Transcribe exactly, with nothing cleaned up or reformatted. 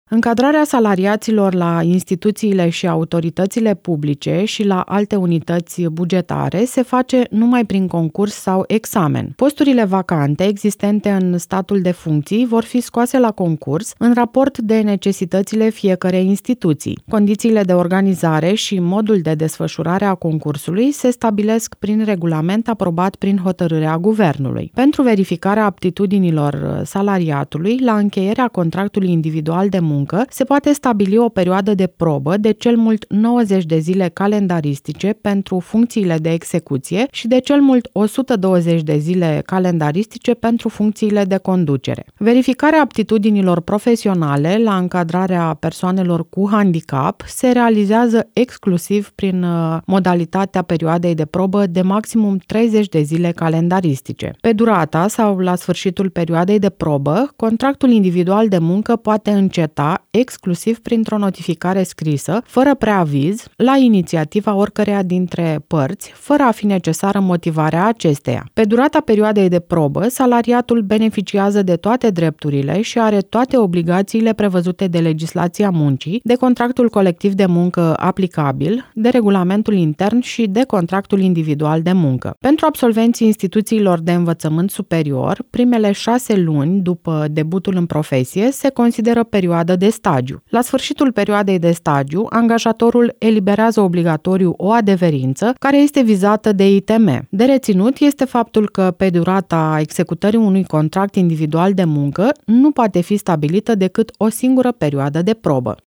Încadrarea salariaților la instituțiile și autoritățile publice și la alte unități bugetare se face numai prin concurs sau examen. Posturile vacante existente în statul de funcții vor fi scoase la concurs în raport de necesitățile fiecărei instituții. Condițiile de organizare și modul de desfășurare a concursului se stabilesc prin regulament aprobat prin hotărârea guvernului. Pentru verificarea aptitudinilor salariatului, la încheierea contractului individual de muncă, se poate stabili o perioadă de probă de cel mult nouăzeci de zile calendaristice pentru funcțiile de execuție și de cel mult o sută douăzeci de zile calendaristice pentru funcțiile de conducere. Verificarea aptitudinilor profesionale la încadrarea persoanelor cu handicap se realizează exclusiv prin modalitatea perioadei de probă de maximum treizeci de zile calendaristice. Pe durata sau la sfârșitul perioadei de probă, contractul individual de muncă poate înceta exclusiv printr-o notificare scrisă, fără preaviz, la inițiativa oricăreia dintre părți, fără a fi necesară motivarea acesteia. Pe durata perioadei de probă, salariatul beneficiază de toate drepturile și are toate obligațiile prevăzute de legislația muncii, de contractul colectiv de muncă aplicabil, de regulamentul intern și de contractul individual de muncă. Pentru absolvenții instituțiilor de învățământ superior, primele șase luni după debutul în profesie se consideră perioadă de stagiu. La sfârșitul perioadei de stagiu, angajatorul eliberează obligatoriu o adeverință care este vizată de I T M. De reținut este faptul că pe durata executării unui contract individual de muncă nu poate fi stabilită decât o singură perioadă de probă.